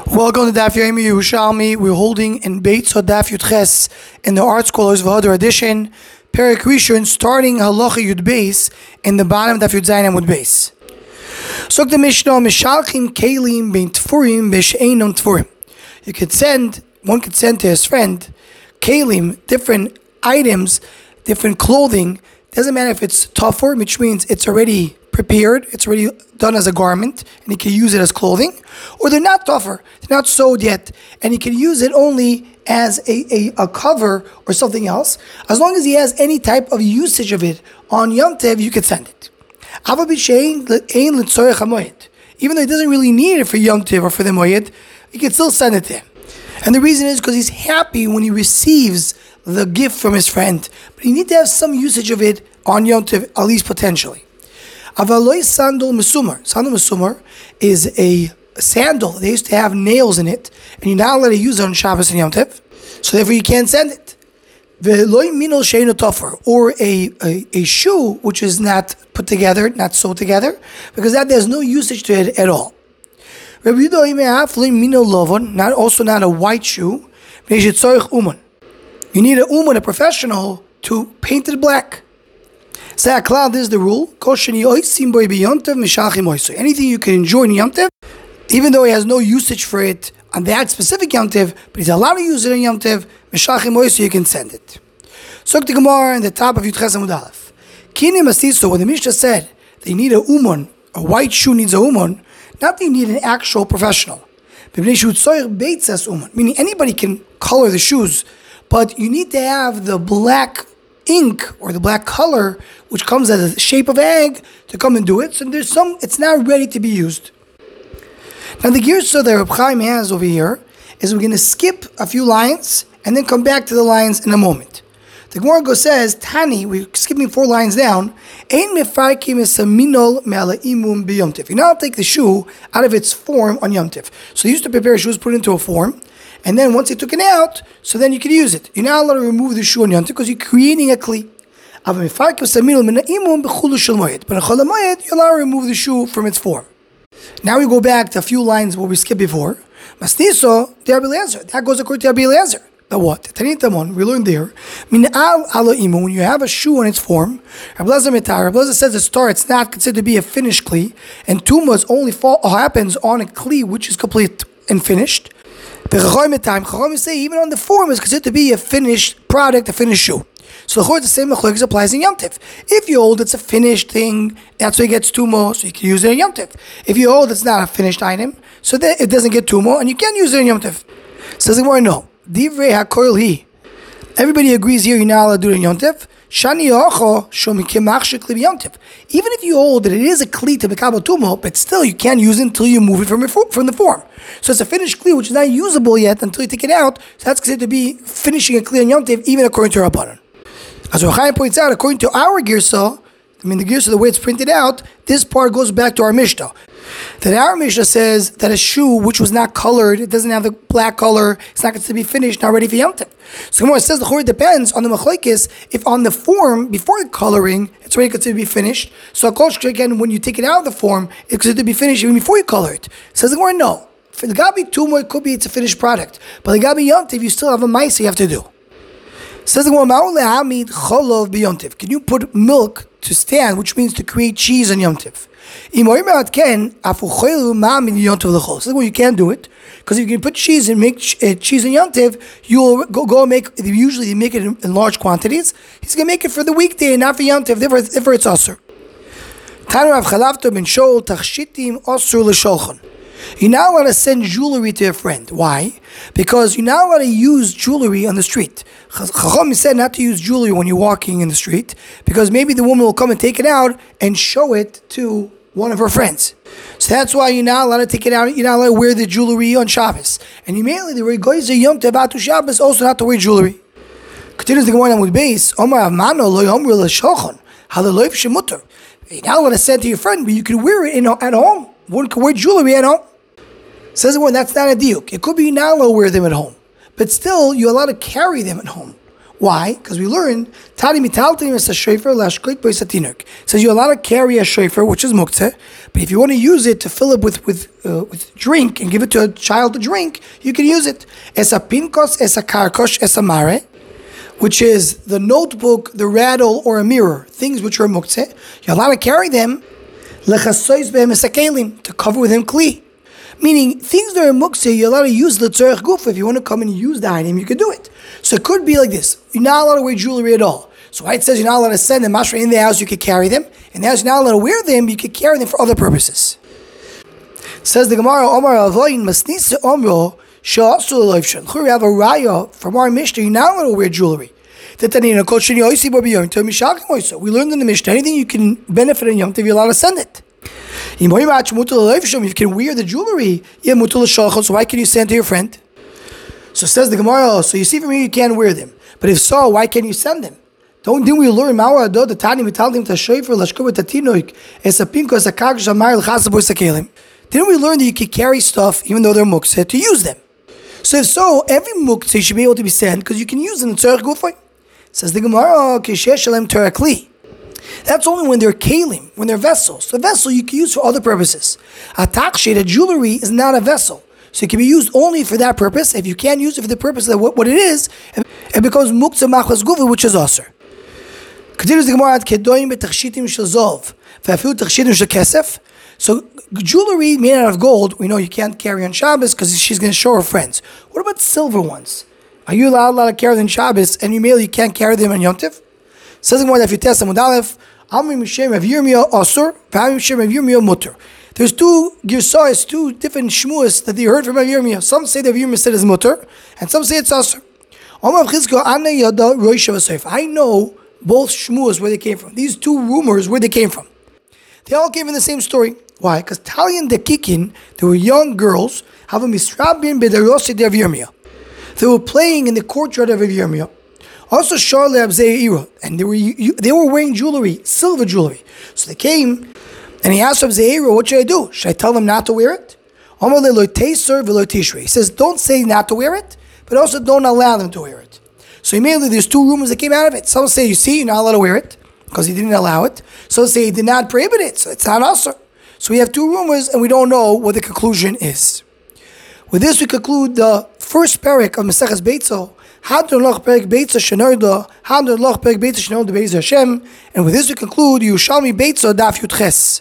Welcome to Daf Yomi Yerushalmi. We're holding in Beit Daf Yud Ches in the Art Scholars V'Hadar edition, Perek Rishon, starting Halacha Yud Beis in the bottom of Daf Yud Zayin Amud Beis. So the Mishnah, Mishalchim Kelim Bein Tfurim B'She'enon Tfurim. One could send to his friend Kelim, different items, different clothing. Doesn't matter if it's tougher, which means it's already prepared, it's already done as a garment, and he can use it as clothing, or they're not tougher, they're not sewed yet, and he can use it only as a cover or something else. As long as he has any type of usage of it on Yom Tov, you can send it. Even though he doesn't really need it for Yom Tov or for the Moed, you can still send it to him. And the reason is because he's happy when he receives the gift from his friend, but he needs to have some usage of it on Yom Tov, at least potentially. Avaloi sandal mesumar. Sandal mesumar is a sandal. They used to have nails in it, and you're not allowed to use it on Shabbos and Yom Tov, so therefore you can't send it. Ve'loi minol she'eino tofer, or a shoe which is not put together, not sewed together, because that there's no usage to it at all. Not a white shoe. You need a uman, a professional, to paint it black. This is the rule. Anything you can enjoy in Yom Tov, even though he has no usage for it on that specific Yom Tov, but he's allowed to use it in Yom Tov, you can send it. So the Gemara in the top of Yud Ches Amud Aleph. When the Mishnah said they need a uman, a white shoe needs a uman, not that you need an actual professional. Meaning anybody can color the shoes, but you need to have the black ink or the black color, which comes as a shape of egg, to come and do it. So it's now ready to be used. Now the girsa that Reb Chaim has over here is we're going to skip a few lines and then come back to the lines in a moment. The Gemara says, Tani, we're skipping 4 lines down, Ein mefarkim es minol me'ala imum b'yom tiv. You now take the shoe out of its form on Yom Tiv. So they used to prepare shoes, put it into a form, and then once they took it out, so then you could use it. You're not allowed to remove the shoe on Yom Tov because you're creating a kli. But in Chol HaMoed, you're allowed to remove the shoe from its form. Now we go back to a few lines where we skipped before. That goes according to Rabbi Eliezer. The what? We learned there. When you have a shoe on its form, Rabbi Eliezer says the it's not considered to be a finished kli, and tumas only happens on a kli which is complete and finished. The Chacham say even on the form is considered to be a finished product, a finished shoe. So the same machlokes applies in Yom Tov. If you hold it's a finished thing, that's why it gets tumo, so you can use it in Yom Tov. If you hold it's not a finished item, so that it doesn't get tumo, and you can use it in Yom Tov. Says the Gemara, no. Divrei hakoil hi. Everybody agrees here you're not allowed to do it in Yom Tov. Shani yocho shomikemach shekli b'Yom Tov. Even if you hold that it is a kli to mekabel tumo, but still you can't use it until you move it from the form. So it's a finished kli which is not usable yet until you take it out. So that's considered to be finishing a kli on Yom Tov, even according to Rabbanan. As Reb Chaim points out, according to our girsa, the girsa, the way it's printed out, this part goes back to our Mishnah. That our Mishnah says that a shoe which was not colored, it doesn't have the black color, it's not considered to be finished, not ready for Yom Tov. So Gemara says the Chor depends on the machlokes. If on the form before coloring, it's already considered to be finished. So again, when you take it out of the form, it's considered to be finished even before you color it. Says the Gemara, no. For the Gabi Tumo, it could be it's a finished product, but the Gabi Yom Tov, you still have a ma'aseh you have to do. Says the Gemara, can you put milk to stand, which means to create cheese on Yom Tov? So you can't do it, because if you can put cheese and make cheese in Yom Tov, you'll go make. Usually they make it in large quantities. He's gonna make it for the weekday and not for Yom Tov. Therefore, it's asur. You're not allowed to send jewelry to a friend. Why? Because you're not allowed to use jewelry on the street. Chacham said not to use jewelry when you're walking in the street, because maybe the woman will come and take it out and show it to one of her friends. So that's why you're not allowed to take it out. You're not allowed to wear the jewelry on Shabbos. And immediately the Regoizer Yom Tov to Shabbos also not to wear jewelry. Continues the Gemara with base. Omar Amano lo yomru l'shochan halaloif shemuter. You're not allowed to send to your friend, but you can wear it at home. One can wear jewelry at home. Says the one, that's not a diuk. It could be you're not allowed to wear them at home, but still you're allowed to carry them at home. Why? Because we learned Tani mitaltim es a shofar lashklit bois hatinuk. Says you're allowed to carry a shofar, which is muktzeh, but if you want to use it to fill it with drink and give it to a child to drink, you can use it. Es a pinkos, es a karkosh, es a mare, which is the notebook, the rattle, or a mirror, things which are muktzeh. You're allowed to carry them lechasois behem es a kelim, to cover with him kli. Meaning, things that are muktzeh, you're allowed to use the tzorech guf. If you want to come and use the item, you can do it. So it could be like this. You're not allowed to wear jewelry at all. So why it says you're not allowed to send them mashra in the house, you could carry them. And now you're not allowed to wear them, you could carry them for other purposes. Says the Gemara, Omar Avoyin Masnisa Omro Sha'asul Loivshan. We have a raya from our Mishnah, you're not allowed to wear jewelry. We learned in the Mishnah, anything you can benefit in Yom Tov, you're allowed to send it. If you can wear the jewelry, so why can you send to your friend? So says the Gemara, so you see from here you can't wear them. But if so, why can't you send them? Didn't we learn the Tani mitaldim ta shofar lashkubet tatinoik es a pinko es a karkosh amar l'chasabos sakelim? Didn't we learn that you can carry stuff even though they're muktzeh to use them? So if so, every muktzeh should be able to be sent because you can use them in tzorech gufay. Says the Gemara, kishesh shalem terakli. That's only when they're kalim, when they're vessels. The vessel you can use for other purposes. A takshe, the jewelry, is not a vessel. So it can be used only for that purpose. If you can't use it for the purpose of what it is, it becomes muktzeh machlas gufa, which is aser. Continues the Gemara, kedoim betachshitim shel zov, ve'afilu tachshitim shel kesef. So jewelry made out of gold, we know you can't carry on Shabbos because she's going to show her friends. What about silver ones? Are you allowed to carry them on Shabbos and you can't carry them on Yom Tov? Says the Gemara, if you test them with Aleph, there's two girsayos, two different shmuas that they heard from Rav Yirmiyah. Some say that Rav Yirmiyah said it's mutter, and some say it's asur. I know both shmuas where they came from. These two rumors where they came from. They all came from the same story. Why? Because Talian Dekikin, they were young girls, have a misrabin b'derosi de Rav Yirmiyah. They were playing in the courtyard of Rav Yirmiyah. Also, Charle Abzeira, and they were wearing jewelry, silver jewelry. So they came, and he asked Abzeira, what should I do? Should I tell them not to wear it? He says, don't say not to wear it, but also don't allow them to wear it. So immediately there's two rumors that came out of it. Some say, you see, you're not allowed to wear it, because he didn't allow it. Some say he did not prohibit it, so it's not asur. So we have two rumors, and we don't know what the conclusion is. With this, we conclude the first parak of Maseches Beitzo, and with this we conclude Yerushalmi Beitzo Daf Yud Ches.